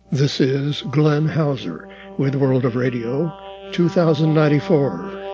This is Glenn Hauser with World of Radio 2094.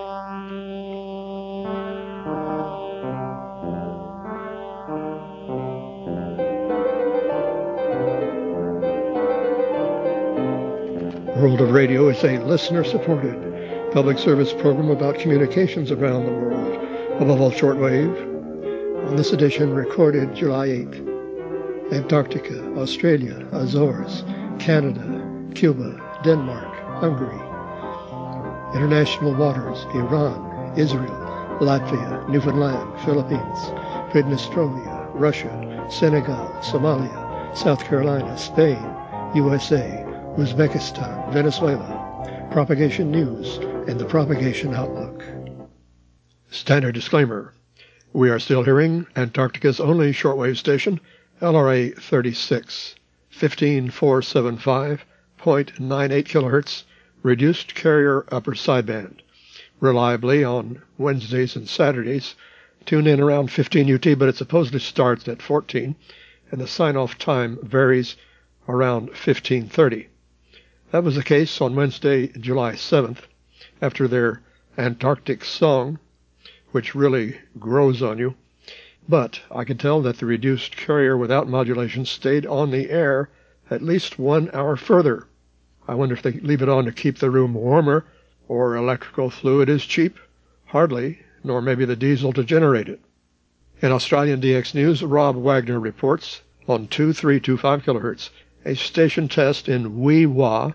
World of Radio is a listener-supported public service program about communications around the world, above all shortwave. On this edition, recorded July 8th, Antarctica, Australia, Azores, Canada, Cuba, Denmark, Hungary. International waters, Iran, Israel, Latvia, Newfoundland, Philippines, Pridnestrovia, Russia, Senegal, Somalia, South Carolina, Spain, USA, Uzbekistan, Venezuela, propagation news, and the propagation outlook. Standard disclaimer. We are still hearing Antarctica's only shortwave station, LRA 36, 15475.98 kHz, reduced carrier upper sideband. Reliably on Wednesdays and Saturdays. Tune in around 15 UT, but it supposedly starts at 14, and the sign-off time varies around 15:30. That was the case on Wednesday, July 7th, after their Antarctic song, which really grows on you. But I could tell that the reduced carrier without modulation stayed on the air at least 1 hour further. I wonder if they leave it on to keep the room warmer, or electrical fluid is cheap? Hardly, nor maybe the diesel to generate it. In Australian DX News, Rob Wagner reports on 2325 kHz, a station test in Wee Waa,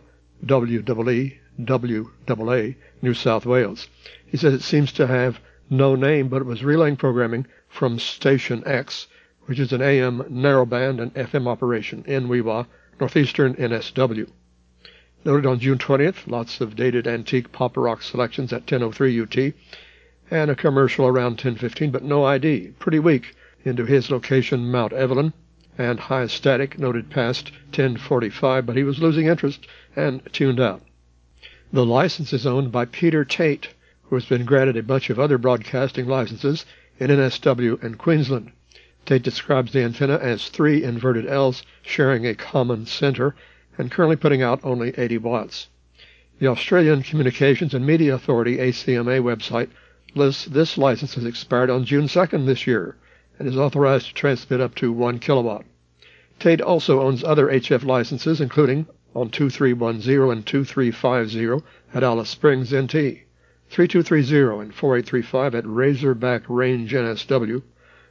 WEEWAA, New South Wales. He says it seems to have no name, but it was relaying programming from Station X, which is an AM narrowband and FM operation in Wee Waa, northeastern NSW. Noted on June 20th, lots of dated antique pop rock selections at 10:03 UT, and a commercial around 10:15, but no ID. Pretty weak into his location, Mount Evelyn, and high static noted past 10:45, but he was losing interest and tuned out. The license is owned by Peter Tate, who has been granted a bunch of other broadcasting licenses in NSW and Queensland. Tate describes the antenna as 3 inverted L's sharing a common center and currently putting out only 80 watts. The Australian Communications and Media Authority ACMA website lists this license has expired on June 2nd this year and is authorized to transmit up to 1 kilowatt. Tate also owns other HF licenses, including on 2310 and 2350 at Alice Springs, NT, 3230 and 4835 at Razorback Range, NSW,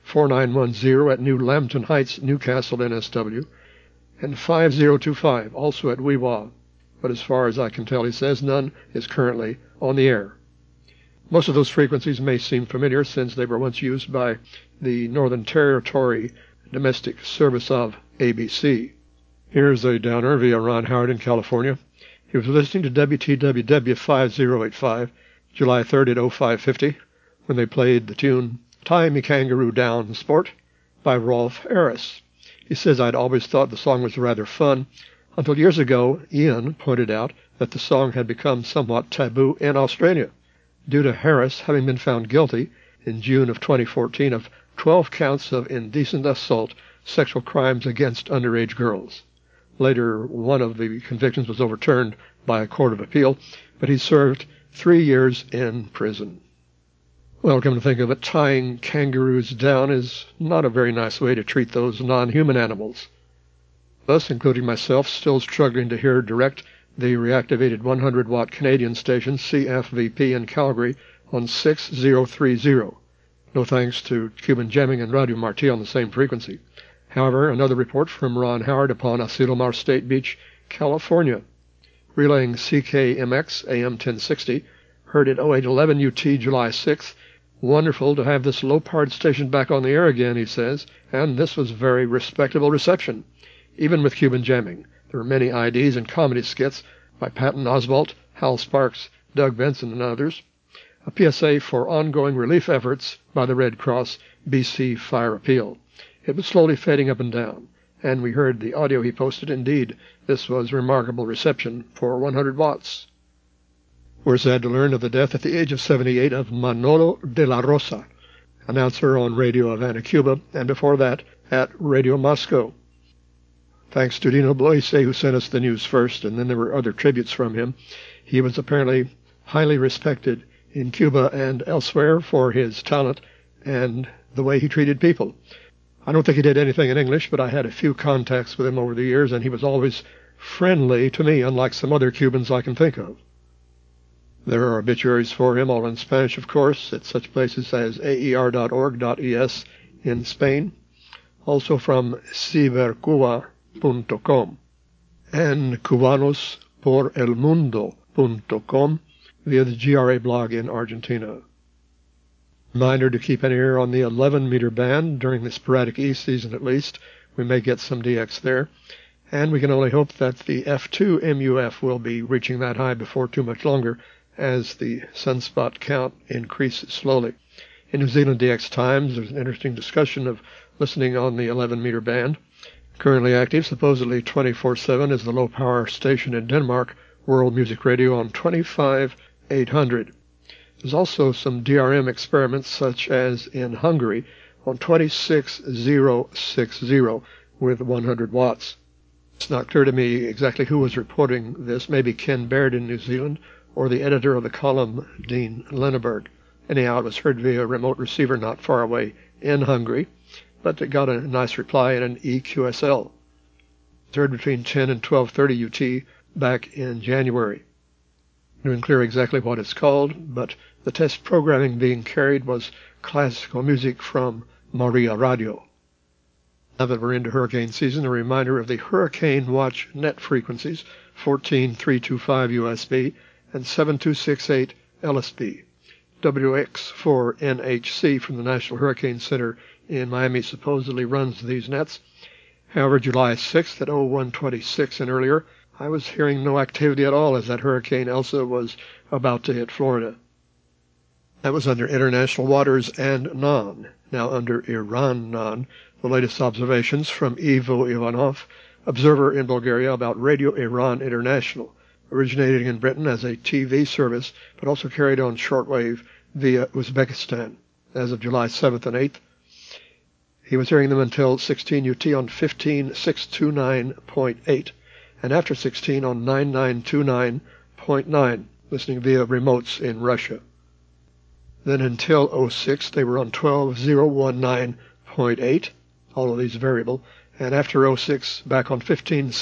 4910 at New Lambton Heights, Newcastle, NSW, and 5025 also at Wee Waa. But as far as I can tell, he says, none is currently on the air. Most of those frequencies may seem familiar since they were once used by the Northern Territory domestic service of ABC. Here's a downer via Ron Howard in California. He was listening to WTWW 5085, July 3rd at 0550, when they played the tune Tie Me Kangaroo Down Sport by Rolf Harris. He says, I'd always thought the song was rather fun, until years ago Ian pointed out that the song had become somewhat taboo in Australia, due to Harris having been found guilty in June of 2014 of 12 counts of indecent assault, sexual crimes against underage girls. Later, one of the convictions was overturned by a court of appeal, but he served 3 years in prison. Well, come to think of it, tying kangaroos down is not a very nice way to treat those non-human animals. Thus, including myself, still struggling to hear direct the reactivated 100-watt Canadian station CFVP in Calgary on 6030. No thanks to Cuban Jamming and Radio Marti on the same frequency. However, another report from Ron Howard upon Asilomar State Beach, California. Relaying CKMX AM 1060, heard at 0811 UT July 6th. Wonderful to have this low-powered station back on the air again, he says, and this was very respectable reception. Even with Cuban Jamming, there were many IDs and comedy skits by Patton Oswalt, Hal Sparks, Doug Benson, and others. A PSA for ongoing relief efforts by the Red Cross BC Fire Appeal. It was slowly fading up and down, and we heard the audio he posted. Indeed, this was remarkable reception for 100 watts. We're sad to learn of the death at the age of 78 of Manolo de la Rosa, announcer on Radio Havana, Cuba, and before that at Radio Moscow. Thanks to Dino Bloise, who sent us the news first, and then there were other tributes from him. He was apparently highly respected in Cuba and elsewhere for his talent and the way he treated people. I don't think he did anything in English, but I had a few contacts with him over the years, and he was always friendly to me, unlike some other Cubans I can think of. There are obituaries for him, all in Spanish, of course, at such places as aer.org.es in Spain, also from cibercuba.com and cubanosporelmundo.com via the GRA blog in Argentina. Reminder to keep an ear on the 11-meter band during the sporadic E season at least. We may get some DX there. And we can only hope that the F2 MUF will be reaching that high before too much longer as the sunspot count increases slowly. In New Zealand DX Times, there's an interesting discussion of listening on the 11-meter band. Currently active, supposedly 24/7, is the low-power station in Denmark, World Music Radio on 25,800. There's also some DRM experiments, such as in Hungary, on 26,060 with 100 watts. It's not clear to me exactly who was reporting this, maybe Ken Baird in New Zealand, or the editor of the column, Dean Lenneberg. Anyhow, it was heard via a remote receiver not far away in Hungary, but it got a nice reply in an EQSL. It's heard between 10 and 12:30 UT back in January. It isn't clear exactly what it's called, but the test programming being carried was classical music from Maria Radio. Now that we're into hurricane season, a reminder of the Hurricane Watch net frequencies, 14325 USB and 7268 LSB. WX4NHC from the National Hurricane Center in Miami supposedly runs these nets. However, July 6th at 0126 and earlier, I was hearing no activity at all as that Hurricane Elsa was about to hit Florida. That was under international waters and non, now under Iran non. The latest observations from Ivo Ivanov, observer in Bulgaria, about Radio Iran International, originating in Britain as a TV service, but also carried on shortwave via Uzbekistan as of July 7th and 8th. He was hearing them until 16 UT on 15629.8, and after 16 on 9929.9, listening via remotes in Russia. Then until 06, they were on 12019.8, all of these variable, and after 06, back on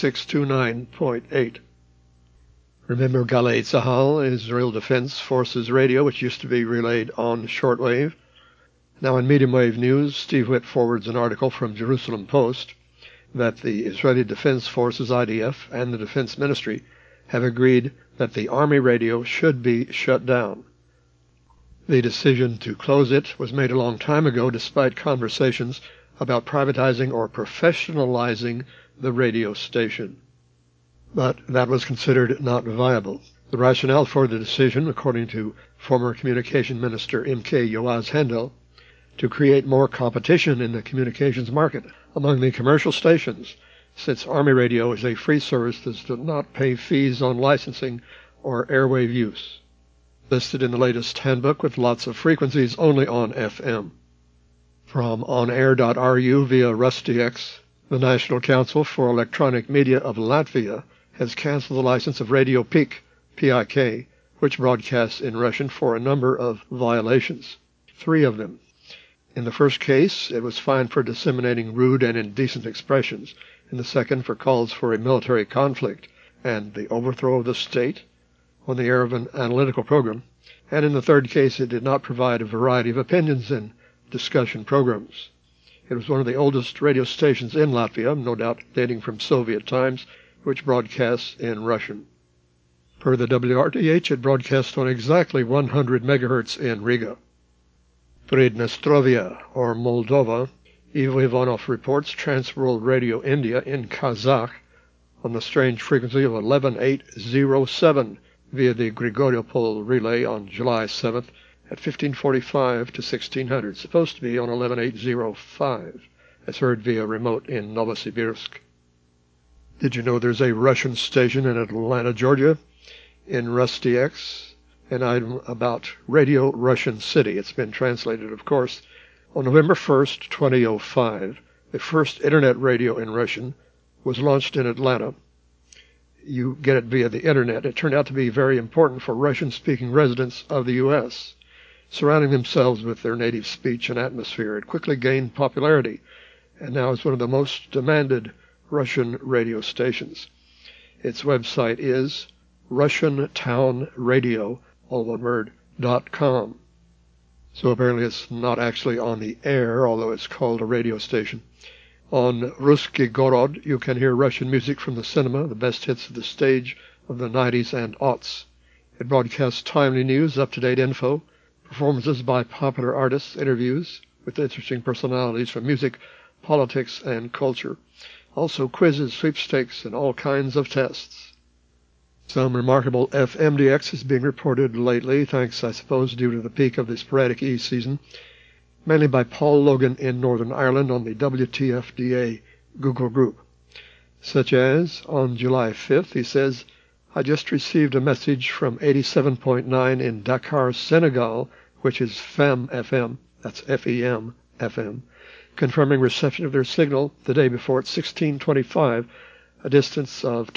15629.8. Remember Galei Tzahal, Israel Defense Forces Radio, which used to be relayed on shortwave. Now in medium wave news, Steve Witt forwards an article from Jerusalem Post that the Israeli Defense Forces, IDF, and the Defense Ministry have agreed that the Army radio should be shut down. The decision to close it was made a long time ago, despite conversations about privatizing or professionalizing the radio station. But that was considered not viable. The rationale for the decision, according to former Communication Minister M.K. Yoaz Hendel, to create more competition in the communications market among the commercial stations, since Army radio is a free service that does not pay fees on licensing or airwave use. Listed in the latest handbook with lots of frequencies only on FM. From onair.ru via RusTX, the National Council for Electronic Media of Latvia has canceled the license of Radio PIK, PIK, which broadcasts in Russian, for a number of violations. 3 of them. In the first case, it was fined for disseminating rude and indecent expressions. In the second, for calls for a military conflict and the overthrow of the state on the air of an analytical program. And in the third case, it did not provide a variety of opinions in discussion programs. It was one of the oldest radio stations in Latvia, no doubt dating from Soviet times, which broadcasts in Russian. Per the WRTH, it broadcasts on exactly 100 megahertz in Riga. Pridnestrovia, or Moldova, Ivo Ivanov reports Transworld Radio India in Kazakh on the strange frequency of 11807 via the Grigoriopol relay on July 7th at 1545 to 1600, supposed to be on 11805, as heard via remote in Novosibirsk. Did you know there's a Russian station in Atlanta, Georgia, in RusTX? An item about Radio Russian City. It's been translated, of course. On November 1st, 2005, the first Internet radio in Russian, was launched in Atlanta. You get it via the internet. It turned out to be very important for Russian-speaking residents of the U.S. Surrounding themselves with their native speech and atmosphere. It quickly gained popularity and now is one of the most demanded Russian radio stations. Its website is RussianTownRadio, all one word, .com. So apparently it's not actually on the air, although it's called a radio station. On Ruski Gorod, you can hear Russian music from the cinema, the best hits of the stage of the 90s and aughts. It broadcasts timely news, up-to-date info, performances by popular artists, interviews with interesting personalities from music, politics, and culture. Also quizzes, sweepstakes, and all kinds of tests. Some remarkable FMDX is being reported lately, thanks, I suppose, due to the peak of the sporadic E season, mainly by Paul Logan in Northern Ireland on the WTFDA Google group. Such as, on July 5th, he says, I just received a message from 87.9 in Dakar, Senegal, which is FEM FM, that's FEM FM, confirming reception of their signal the day before at 1625, a distance of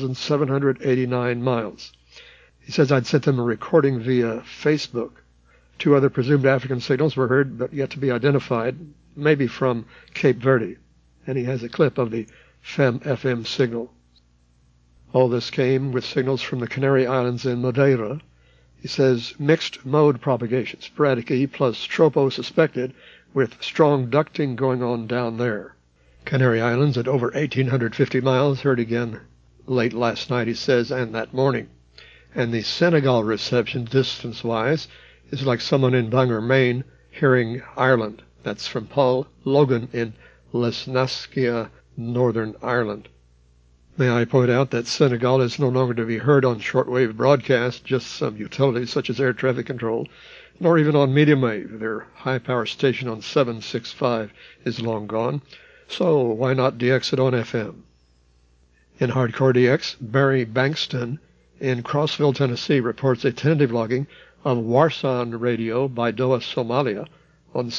2,789 miles. He says I'd sent them a recording via Facebook. 2 other presumed African signals were heard, but yet to be identified, maybe from Cape Verde. And he has a clip of the FEM FM signal. All this came with signals from the Canary Islands in Madeira. He says mixed mode propagation, sporadic E plus tropo suspected, with strong ducting going on down there. Canary Islands at over 1,850 miles, heard again late last night, he says, and that morning. And the Senegal reception, distance-wise, is like someone in Bangor, Maine, hearing Ireland. That's from Paul Logan in Lesnaskia, Northern Ireland. May I point out that Senegal is no longer to be heard on shortwave broadcast, just some utilities such as air traffic control, nor even on medium wave. Their high-power station on 765 is long gone, so why not DX it on FM? In Hardcore DX, Barry Bankston in Crossville, Tennessee, reports a tentative logging of Warsan Radio by Doha, Somalia on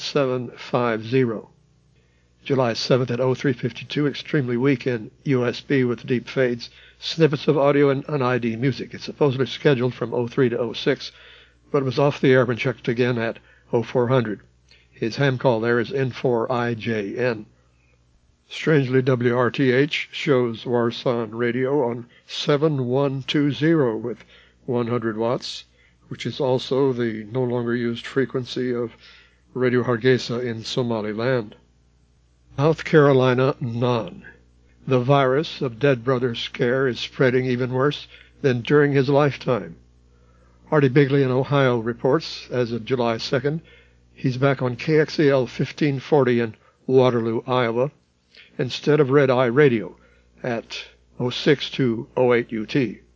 7750. July 7th at 0352, extremely weak in USB with deep fades, snippets of audio and un-ID music. It's supposedly scheduled from 03 to 06, but it was off the air when checked again at 0400. His ham call there is N4IJN. Strangely, WRTH shows Warsan Radio on 7120 with 100 watts, which is also the no longer used frequency of Radio Hargeisa in Somaliland. South Carolina, none. The virus of Dead Brother Scare is spreading even worse than during his lifetime. Artie Bigley in Ohio reports, as of July 2nd, he's back on KXEL 1540 in Waterloo, Iowa, instead of Red Eye Radio at 06 to 08 UT.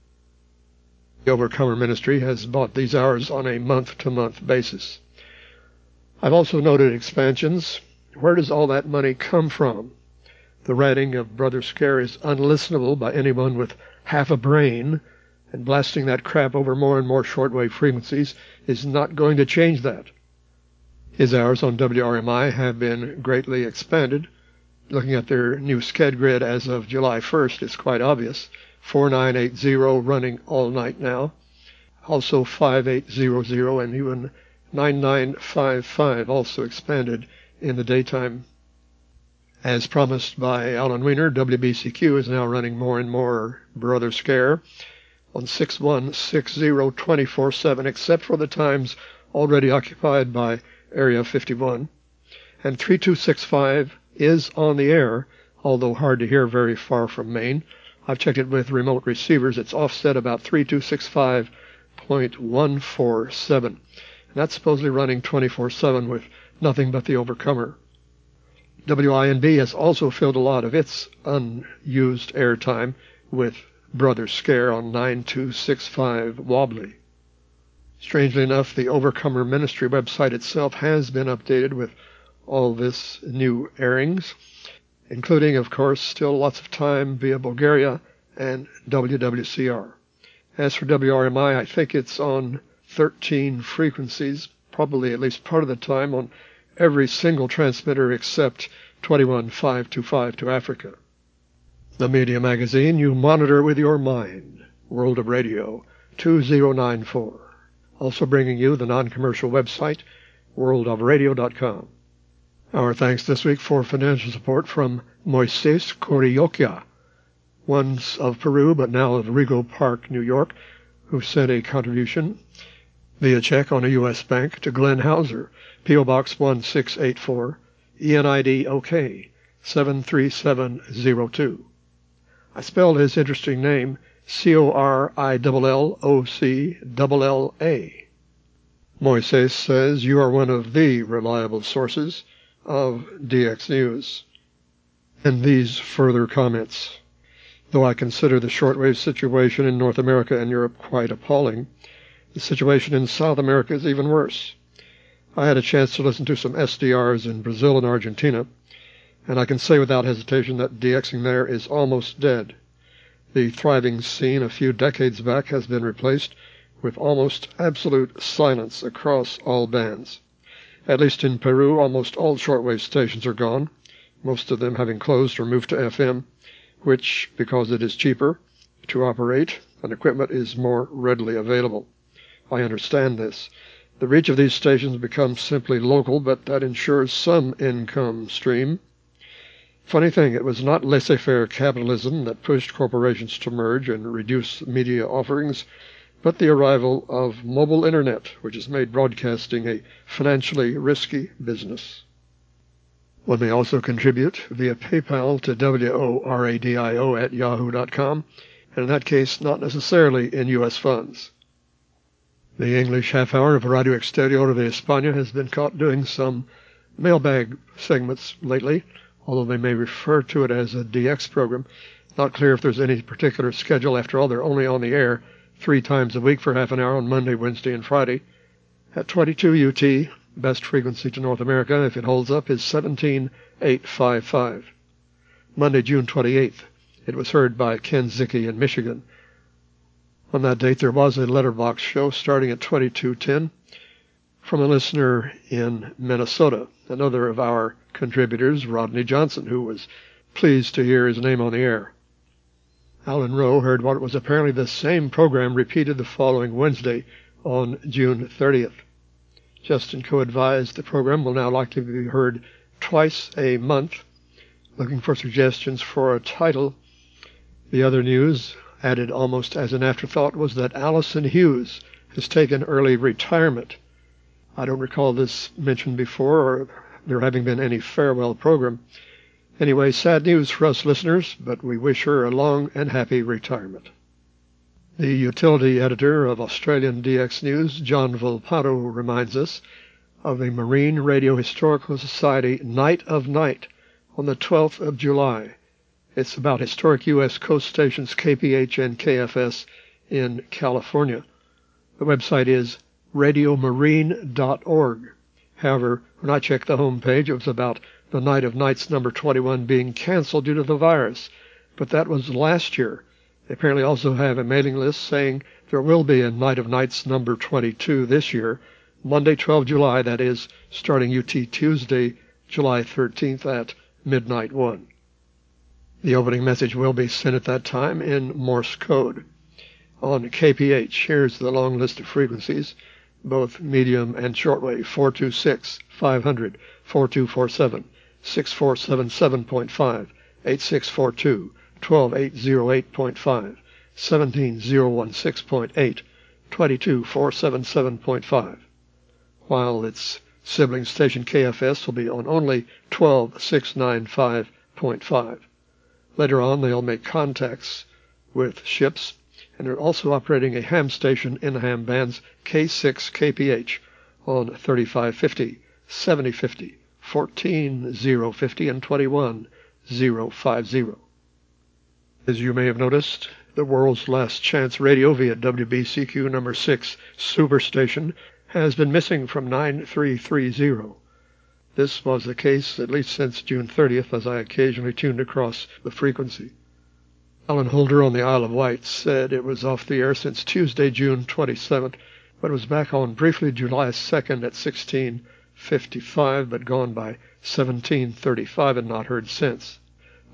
The Overcomer Ministry has bought these hours on a month-to-month basis. I've also noted expansions. Where does all that money come from? The writing of Brother Scare is unlistenable by anyone with half a brain, and blasting that crap over more and more shortwave frequencies is not going to change that. His hours on WRMI have been greatly expanded. Looking at their new sched grid as of July 1st, it's quite obvious. 4980 running all night now. Also 5800 and even 9955 also expanded in the daytime. As promised by Alan Wiener, WBCQ is now running more and more Brother Scare on 6160 24/7, except for the times already occupied by Area 51. And 3265 is on the air, although hard to hear very far from Maine. I've checked it with remote receivers. It's offset about 3265.147. And that's supposedly running 24/7 with nothing but the Overcomer. WINB has also filled a lot of its unused airtime with Brother Scare on 9265 Wobbly. Strangely enough, the Overcomer Ministry website itself has been updated with all this new airings, including, of course, still lots of time via Bulgaria and WWCR. As for WRMI, I think it's on 13 frequencies, probably at least part of the time on every single transmitter except 21525 to Africa. The media magazine you monitor with your mind. World of Radio 2094. Also bringing you the non-commercial website, worldofradio.com. Our thanks this week for financial support from Moises Corioquia, once of Peru but now of Rego Park, New York, who sent a contribution via check on a U.S. bank to Glenn Hauser, P.O. Box 1684, ENID OK 73702. I spelled his interesting name Corillocca. Moises says you are one of the reliable sources of DX News. And these further comments. Though I consider the shortwave situation in North America and Europe quite appalling, the situation in South America is even worse. I had a chance to listen to some SDRs in Brazil and Argentina, and I can say without hesitation that DXing there is almost dead. The thriving scene a few decades back has been replaced with almost absolute silence across all bands. At least in Peru, almost all shortwave stations are gone, most of them having closed or moved to FM, which, because it is cheaper to operate and equipment is more readily available. I understand this. The reach of these stations becomes simply local, but that ensures some income stream. Funny thing, it was not laissez-faire capitalism that pushed corporations to merge and reduce media offerings, but the arrival of mobile internet, which has made broadcasting a financially risky business. One may also contribute via PayPal to WORADIO@yahoo.com, and in that case, not necessarily in U.S. funds. The English half-hour of Radio Exterior de España has been caught doing some mailbag segments lately, although they may refer to it as a DX program. Not clear if there's any particular schedule. After all, they're only on the air 3 times a week for half an hour on Monday, Wednesday, and Friday. At 22 UT, best frequency to North America, if it holds up, is 17,855. Monday, June 28th, it was heard by Ken Zicke in Michigan. On that date, there was a letterbox show starting at 2210 from a listener in Minnesota, another of our contributors, Rodney Johnson, who was pleased to hear his name on the air. Alan Rowe heard what was apparently the same program repeated the following Wednesday on June 30th. Justin Coe advised the program will now likely be heard twice a month. Looking for suggestions for a title. The other news, added almost as an afterthought, was that Allison Hughes has taken early retirement. I don't recall this mentioned before or there having been any farewell program. Anyway, sad news for us listeners, but we wish her a long and happy retirement. The utility editor of Australian DX News, John Volpato, reminds us of the Marine Radio Historical Society Night of Night on the 12th of July. It's about historic U.S. coast stations KPH and KFS in California. The website is radiomarine.org. However, when I checked the home page, it was about the Night of Nights number 21 being canceled due to the virus. But that was last year. They apparently also have a mailing list saying there will be a Night of Nights number 22 this year, Monday, 12 July, that is, starting UT Tuesday, July 13th at midnight 1. The opening message will be sent at that time in Morse code. On KPH, here's the long list of frequencies, both medium and shortwave: 426, 500, 4247, 6477.5, 8642, 12808.5, 17016.8, 22477.5, while its sibling station KFS will be on only 12695.5. Later on, they'll make contacts with ships, and are also operating a ham station in the ham bands K6 KPH on 3550, 7050, 14050, and 21050. As you may have noticed, the World's Last Chance Radio via WBCQ number 6 Superstation has been missing from 9330. This was the case at least since June 30th, as I occasionally tuned across the frequency. Alan Holder on the Isle of Wight said it was off the air since Tuesday, June 27th, but it was back on briefly July 2nd at 16:55, but gone by 17:35 and not heard since.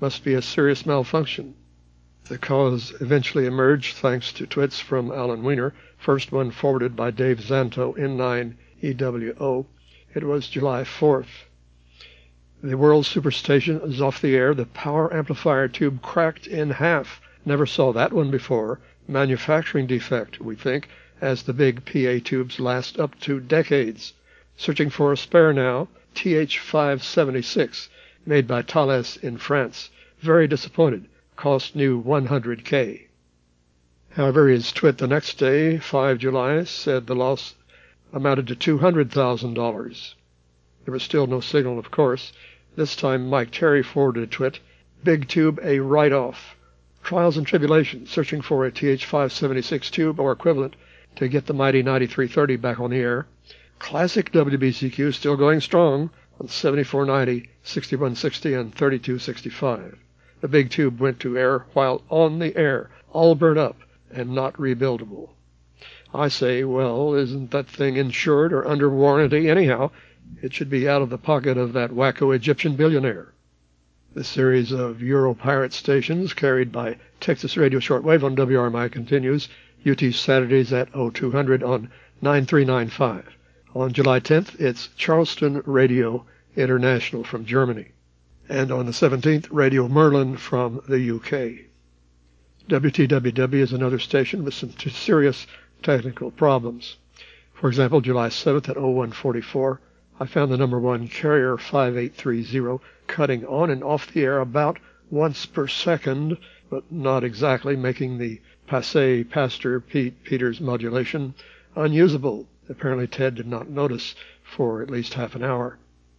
Must be a serious malfunction. The cause eventually emerged thanks to twits from Alan Weiner, first one forwarded by Dave Zanto, N9EWO. It was July 4th. The World Superstation is off the air. The power amplifier tube cracked in half. Never saw that one before. Manufacturing defect, we think, as the big PA tubes last up to decades. Searching for a spare now. TH576, made by Thales in France. Very disappointed. Cost new $100K. However, his twit the next day, 5 July, said the loss amounted to $200,000. There was still no signal, of course. This time Mike Terry forwarded a twit. Big tube a write-off. Trials and tribulations, searching for a TH576 tube or equivalent to get the mighty 9330 back on the air. Classic WBCQ still going strong on 7490, 6160, and 3265. The big tube went to air while on the air, all burnt up and not rebuildable. I say, well, isn't that thing insured or under warranty anyhow? It should be out of the pocket of that wacko Egyptian billionaire. The series of Euro pirate stations carried by Texas Radio Shortwave on WRMI continues. UT Saturdays at 0200 on 9395. On July 10th, it's Charleston Radio International from Germany. And on the 17th, Radio Merlin from the UK. WTWW is another station with some serious technical problems. For example, July 7th at 0144, I found the number one carrier 5830 cutting on and off the air about once per second, but not exactly, making the passé Pastor Pete Peters modulation unusable. Apparently Ted did not notice for at least half an hour.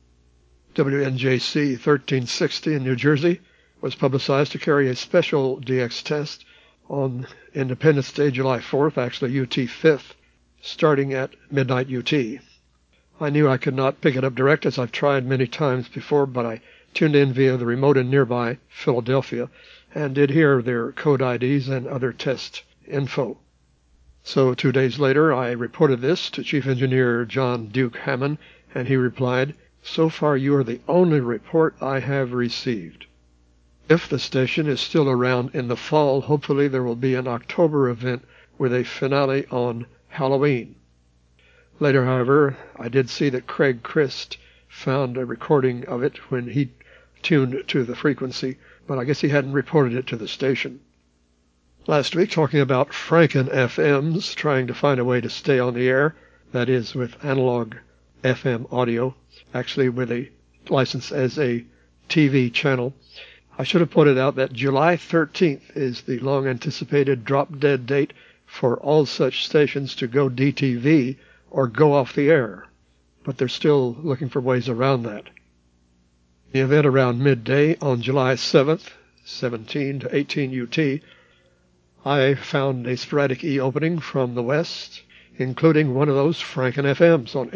WNJC 1360 in New Jersey was publicized to carry a special DX test on Independence Day, July 4th, actually UT 5th, starting at midnight UT. I knew I could not pick it up direct, as I've tried many times before, but I tuned in via the remote in nearby Philadelphia and did hear their code IDs and other test info. So 2 days later, I reported this to Chief Engineer John Duke Hammond, and he replied, "So far you are the only report I have received. If the station is still around in the fall, hopefully there will be an October event with a finale on Halloween." Later, however, I did see that Craig Christ found a recording of it when he tuned to the frequency, but I guess he hadn't reported it to the station. Last week, talking about Franken FMs, trying to find a way to stay on the air, that is, with analog FM audio, actually with a license as a TV channel. I should have pointed out that July 13th is the long-anticipated drop-dead date for all such stations to go DTV or go off the air, but they're still looking for ways around that. The event around midday on July 7th, 17 to 18 UT, I found a sporadic E opening from the west, including one of those Franken FMs on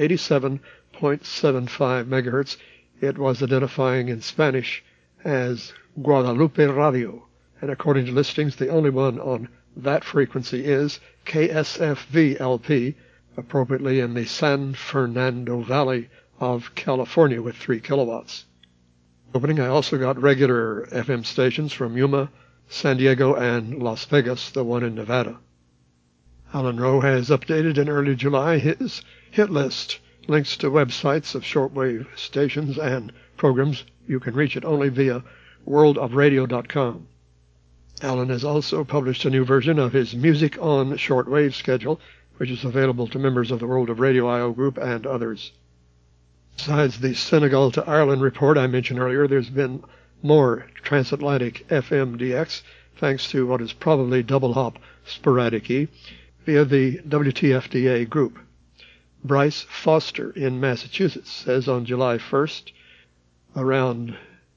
87.75 megahertz. It was identifying in Spanish as Guadalupe Radio, and according to listings, the only one on that frequency is KSFV-LP, appropriately in the San Fernando Valley of California with 3 kilowatts. Opening, I also got regular FM stations from Yuma, San Diego, and Las Vegas, the one in Nevada. Alan Rowe has updated in early July his hit list, links to websites of shortwave stations and programs. You can reach it only via worldofradio.com. Alan has also published a new version of his Music on Shortwave schedule, which is available to members of the World of Radio I.O. group and others. Besides the Senegal to Ireland report I mentioned earlier, there's been more transatlantic FMDX, thanks to what is probably double-hop sporadic E, via the WTFDA group. Bryce Foster in Massachusetts says on July 1st, around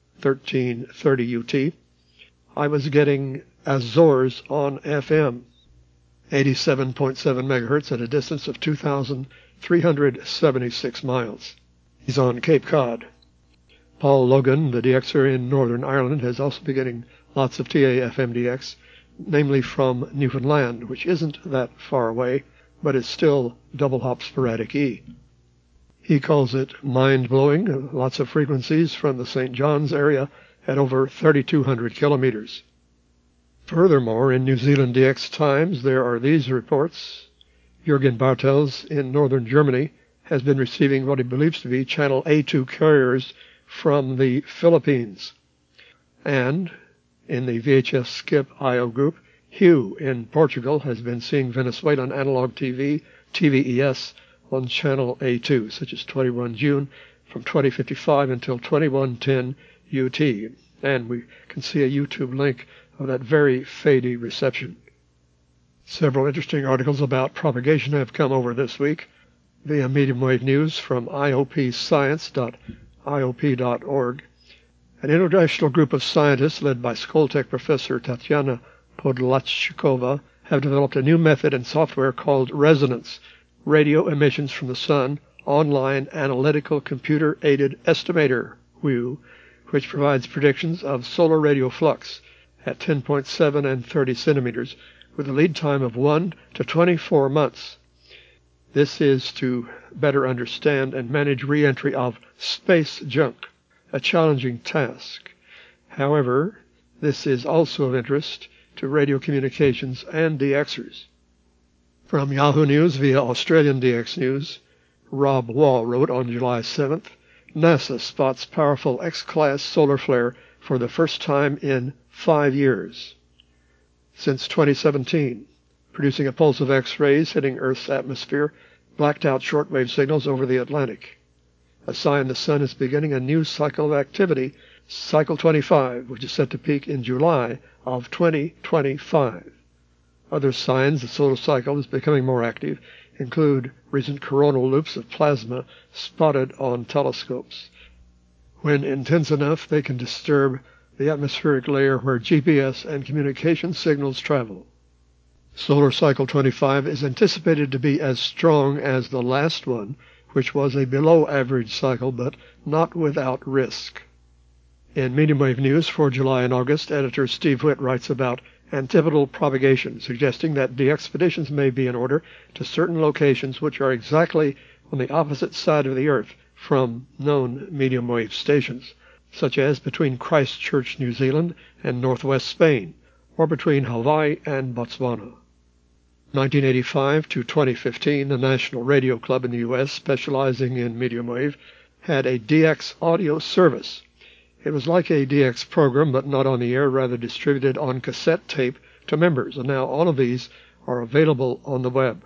1330 UT, I was getting Azores on FM, 87.7 megahertz at a distance of 2,376 miles. He's on Cape Cod. Paul Logan, the DXer in Northern Ireland, has also been getting lots of TA-FMDX, namely from Newfoundland, which isn't that far away, but is still double-hop sporadic E. He calls it mind-blowing, lots of frequencies from the St. John's area at over 3,200 kilometers. Furthermore, in New Zealand DX Times, there are these reports. Jürgen Bartels in northern Germany has been receiving what he believes to be Channel A2 carriers from the Philippines. And in the VHS Skip IO group, Hugh in Portugal has been seeing Venezuelan analog TV, TVES, on Channel A2, such as 21 June from 2055 until 2110 UT. And we can see a YouTube link of that very fadey reception. Several interesting articles about propagation have come over this week via medium wave news from iopscience.iop.org. An international group of scientists led by Skoltech professor Tatiana Podlachkova have developed a new method and software called Resonance, Radio Emissions from the Sun Online Analytical Computer-Aided Estimator, WEW, which provides predictions of solar radio flux at 10.7 and 30 centimeters with a lead time of 1 to 24 months. This is to better understand and manage re-entry of space junk, a challenging task. However, this is also of interest to radio communications and DXers. From Yahoo News via Australian DX News, Rob Wall wrote on July 7th, NASA spots powerful X-class solar flare for the first time in 5 years. Since 2017, producing a pulse of X-rays hitting Earth's atmosphere, blacked out shortwave signals over the Atlantic. A sign the sun is beginning a new cycle of activity, cycle 25, which is set to peak in July of 2025. Other signs the solar cycle is becoming more active include recent coronal loops of plasma spotted on telescopes. When intense enough, they can disturb the atmospheric layer where GPS and communication signals travel. Solar cycle 25 is anticipated to be as strong as the last one, which was a below-average cycle, but not without risk. In medium wave news for July and August, editor Steve Witt writes about antipodal propagation, suggesting that de-expeditions may be in order to certain locations which are exactly on the opposite side of the Earth from known medium wave stations, such as between Christchurch, New Zealand, and northwest Spain, or between Hawaii and Botswana. 1985 to 2015, the National Radio Club in the U.S., specializing in medium wave, had a DX audio service. It was like a DX program, but not on the air, rather distributed on cassette tape to members, and now all of these are available on the web.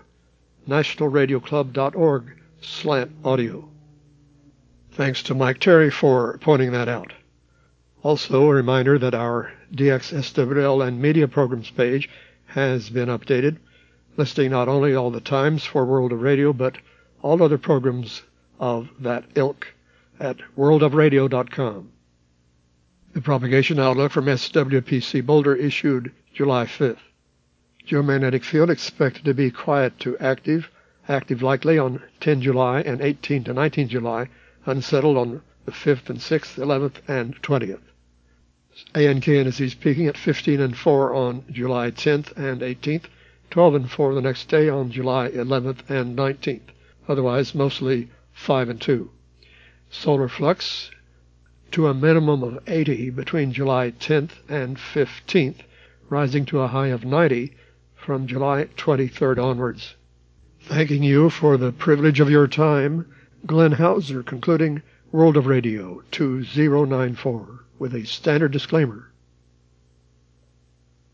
nationalradioclub.org/audio. Thanks to Mike Terry for pointing that out. Also, a reminder that our DX SWL and media programs page has been updated, listing not only all the times for World of Radio, but all other programs of that ilk at worldofradio.com. The propagation outlook from SWPC Boulder issued July 5th. Geomagnetic field expected to be quiet to active likely on 10 July and 18 to 19 July, unsettled on the 5th and 6th, 11th, and 20th. ANKNZ peaking at 15 and 4 on July 10th and 18th, 12 and 4 the next day on July 11th and 19th, otherwise mostly 5 and 2. Solar flux to a minimum of 80 between July 10th and 15th, rising to a high of 90 from July 23rd onwards. Thanking you for the privilege of your time, Glenn Hauser concluding World of Radio 2094 with a standard disclaimer.